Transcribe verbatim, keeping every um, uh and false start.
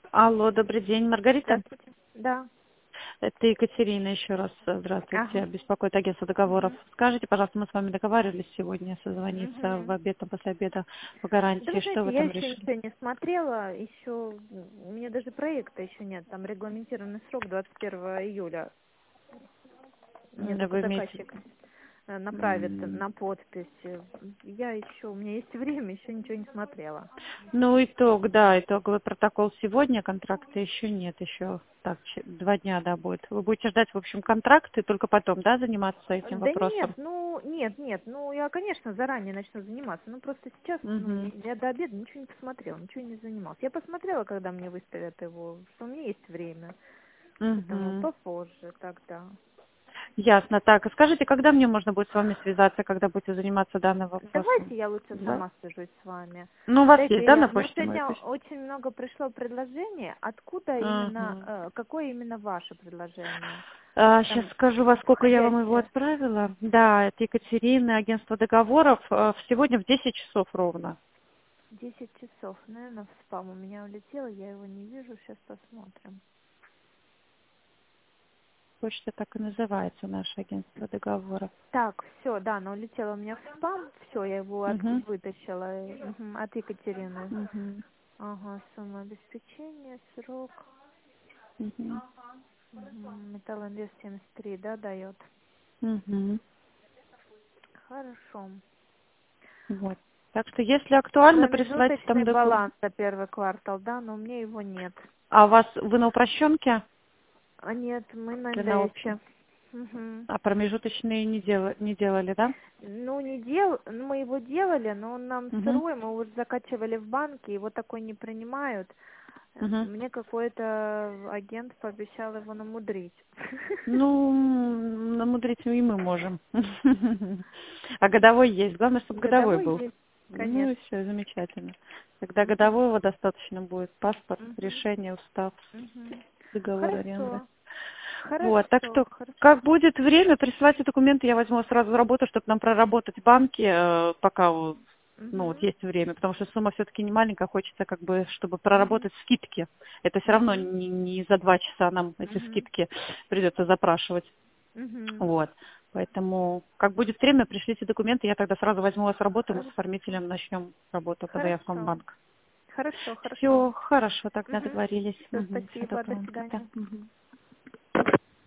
Алло, добрый день, Маргарита. Здравствуйте. Да. Это Екатерина еще раз. Здравствуйте. Ага. Беспокоит агентство договоров. Мгм. Скажите, пожалуйста, мы с вами договаривались сегодня созвониться в Мгм. обед, а после обеда по Да гарантии. вы Что знаете, вы я там еще решили? ничего не смотрела, еще у меня даже проекта еще нет, там регламентированный срок двадцать первого июля. Мне М, только Вы имеете... заказчик э, направит М, на подпись. Я еще, у меня есть время, еще ничего не смотрела. Ну, итог, да, итоговый протокол сегодня, контракта еще нет, еще так, че- два дня, да, будет. Вы будете ждать, в общем, контракт и только потом, да, заниматься этим Да нет, вопросом? ну нет, нет, ну я, конечно, заранее начну заниматься, ну просто сейчас, ну, Угу. я до обеда ничего не посмотрела, ничего не занималась. Я посмотрела, когда мне выставят его, что у меня есть время, поэтому Угу. попозже тогда. Ясно. Так, а скажите, когда мне можно будет с вами связаться, когда будете заниматься данным вопросом? Давайте я лучше Да? сама свяжусь с вами. Ну, у вас есть, Дайте да, я, на мне почте моей? сегодня Пусть. очень много пришло предложений. Откуда именно, Ага. э, какое именно ваше предложение? сейчас Там скажу, во сколько я вам его входящее отправила. Да, это Екатерина, агентство договоров. э, Сегодня в десять часов ровно. десять часов, наверное, в спам у меня улетело, я его не вижу, сейчас посмотрим. Почта так и называется, наше агентство договоров. Так, все, да, но улетело у меня в спам, все, я его от, Угу. вытащила э, мгм, от Екатерины. Угу. Ага, сумма обеспечения, срок, Угу. мгм, Металлинвест семьдесят три, да, дает. Угу. Хорошо. Вот. Так что, если актуально, присылайте там Промежуточный документы. баланс за первый квартал, да, но у меня его нет. А у вас, вы на упрощенке А нет, мы на или на общем? эн дэ эсе. Мгм. А промежуточные не, дела, не делали, да? Ну, не дел, ну, мы его делали, но он нам Угу. сырой, мы уже закачивали в банке, его такой не принимают. Э, Угу. Мне какой-то агент пообещал его намудрить. Ну, м, намудрить и мы можем. А годовой есть. Главное, чтобы годовой Годовой был. есть, Ну и конечно. все, замечательно. Тогда Мгм. годового достаточно будет. Паспорт, Мгм. решение, устав, Мгм. договор аренды. Хорошо, Вот, так хорошо, что, хорошо. как будет время, присылайте документы, я возьму сразу работу, чтобы нам проработать банки, э, пока вот, ну, вот Мгм. есть время, потому что сумма все-таки не маленькая, хочется как бы, чтобы Мгм. проработать скидки. Это все равно Мгм. не, не за два часа нам эти Мгм. скидки придется запрашивать. Мгм. Вот. Поэтому, как будет время, пришлите документы, я тогда сразу возьму вас работу, мы с Хор- оформителем начнем работу, когда я в Хорошо. банк. Хорошо, хорошо. Все хорошо, тогда Угу. договорились. Все, Всего спасибо, до доброго. Да. свидания. Мгм.